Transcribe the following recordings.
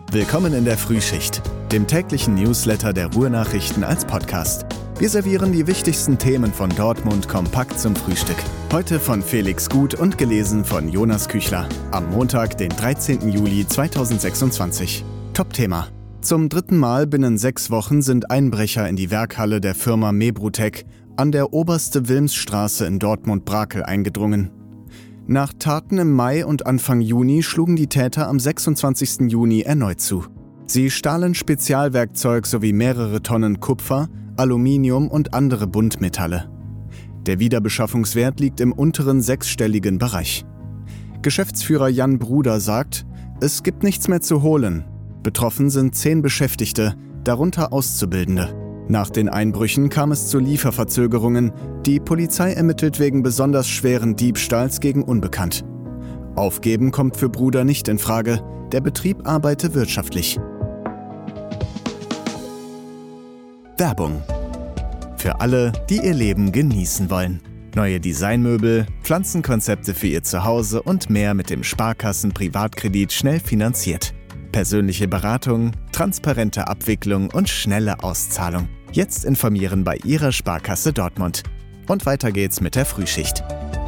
Willkommen in der Frühschicht, dem täglichen Newsletter der Ruhr-Nachrichten als Podcast. Wir servieren die wichtigsten Themen von Dortmund kompakt zum Frühstück. Heute von Felix Gut und gelesen von Jonas Küchler. Am Montag, den 13. Juli 2026. Top-Thema. Zum dritten Mal binnen 6 Wochen sind Einbrecher in die Werkhalle der Firma Mebrutec an der Oberste Wilmsstraße in Dortmund-Brakel eingedrungen. Nach Taten im Mai und Anfang Juni schlugen die Täter am 26. Juni erneut zu. Sie stahlen Spezialwerkzeug sowie mehrere Tonnen Kupfer, Aluminium und andere Buntmetalle. Der Wiederbeschaffungswert liegt im unteren 6-stelligen Bereich. Geschäftsführer Jan Bruder sagt, es gibt nichts mehr zu holen. Betroffen sind 10 Beschäftigte, darunter Auszubildende. Nach den Einbrüchen kam es zu Lieferverzögerungen. Die Polizei ermittelt wegen besonders schweren Diebstahls gegen Unbekannt. Aufgeben kommt für Bruder nicht in Frage. Der Betrieb arbeite wirtschaftlich. Werbung. Für alle, die ihr Leben genießen wollen. Neue Designmöbel, Pflanzenkonzepte für ihr Zuhause und mehr mit dem Sparkassen-Privatkredit schnell finanziert. Persönliche Beratung, transparente Abwicklung und schnelle Auszahlung. Jetzt informieren bei Ihrer Sparkasse Dortmund. Und weiter geht's mit der Frühschicht.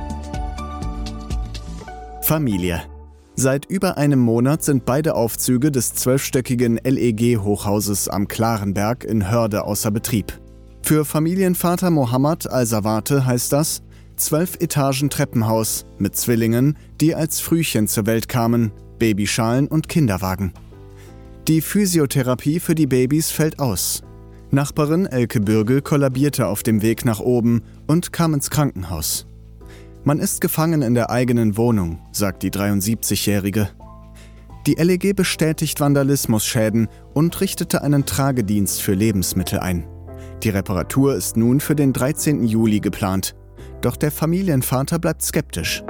Familie. Seit über einem Monat sind beide Aufzüge des 12-stöckigen LEG-Hochhauses am Klarenberg in Hörde außer Betrieb. Für Familienvater Mohammad Al-Sawate heißt das 12 Etagen Treppenhaus mit Zwillingen, die als Frühchen zur Welt kamen, Babyschalen und Kinderwagen. Die Physiotherapie für die Babys fällt aus. Nachbarin Elke Bürgel kollabierte auf dem Weg nach oben und kam ins Krankenhaus. Man ist gefangen in der eigenen Wohnung, sagt die 73-Jährige. Die LEG bestätigt Vandalismusschäden und richtete einen Tragedienst für Lebensmittel ein. Die Reparatur ist nun für den 13. Juli geplant. Doch der Familienvater bleibt skeptisch.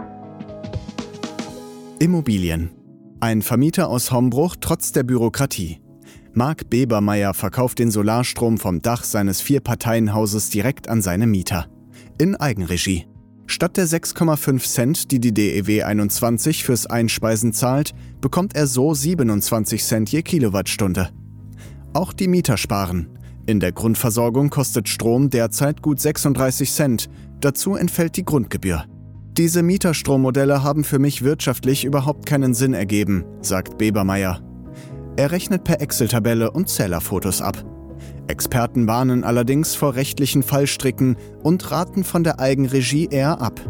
Immobilien. Ein Vermieter aus Hombruch trotz der Bürokratie. Marc Bebermeier verkauft den Solarstrom vom Dach seines 4-Parteien-Hauses direkt an seine Mieter. In Eigenregie. Statt der 6,5 Cent, die die DEW 21 fürs Einspeisen zahlt, bekommt er so 27 Cent je Kilowattstunde. Auch die Mieter sparen. In der Grundversorgung kostet Strom derzeit gut 36 Cent. Dazu entfällt die Grundgebühr. Diese Mieterstrommodelle haben für mich wirtschaftlich überhaupt keinen Sinn ergeben, sagt Bebermeier. Er rechnet per Excel-Tabelle und Zählerfotos ab. Experten warnen allerdings vor rechtlichen Fallstricken und raten von der Eigenregie eher ab.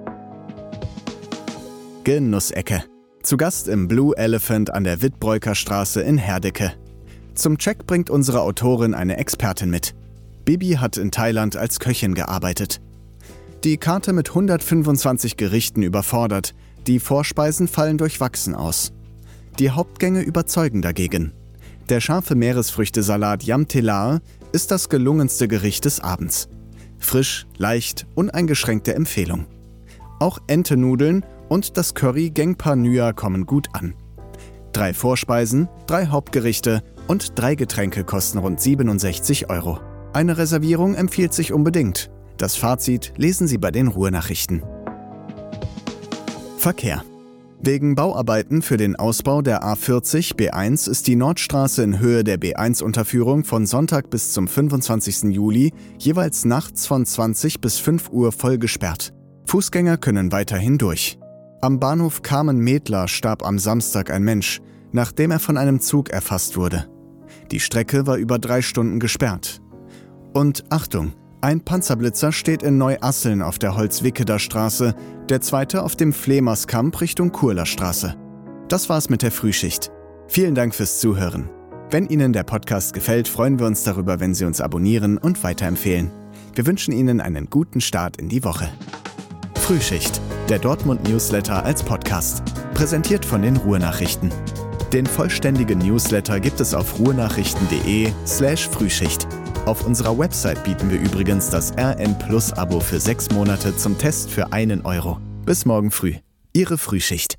Genussecke. Zu Gast im Blue Elephant an der Wittbreuker Straße in Herdecke. Zum Check bringt unsere Autorin eine Expertin mit. Bibi hat in Thailand als Köchin gearbeitet. Die Karte mit 125 Gerichten überfordert. Die Vorspeisen fallen durchwachsen aus. Die Hauptgänge überzeugen dagegen. Der scharfe Meeresfrüchtesalat Yam Telar ist das gelungenste Gericht des Abends. Frisch, leicht, uneingeschränkte Empfehlung. Auch Entenudeln und das Curry Gengpa Nua kommen gut an. 3 Vorspeisen, 3 Hauptgerichte und 3 Getränke kosten rund 67 €. Eine Reservierung empfiehlt sich unbedingt. Das Fazit lesen Sie bei den Ruhr-Nachrichten. Verkehr. Wegen Bauarbeiten für den Ausbau der A40 B1 ist die Nordstraße in Höhe der B1-Unterführung von Sonntag bis zum 25. Juli jeweils nachts von 20 bis 5 Uhr voll gesperrt. Fußgänger können weiterhin durch. Am Bahnhof Kamen-Medler starb am Samstag ein Mensch, nachdem er von einem Zug erfasst wurde. Die Strecke war über 3 Stunden gesperrt. Und Achtung! Ein Panzerblitzer steht in Neuasseln auf der Holzwickeder Straße, der zweite auf dem Flemerskamp Richtung Kurler Straße. Das war's mit der Frühschicht. Vielen Dank fürs Zuhören. Wenn Ihnen der Podcast gefällt, freuen wir uns darüber, wenn Sie uns abonnieren und weiterempfehlen. Wir wünschen Ihnen einen guten Start in die Woche. Frühschicht, der Dortmund Newsletter als Podcast. Präsentiert von den Ruhr-Nachrichten. Den vollständigen Newsletter gibt es auf ruhrnachrichten.de/Frühschicht. Auf unserer Website bieten wir übrigens das RN Plus Abo für 6 Monate zum Test für 1 €. Bis morgen früh. Ihre Frühschicht.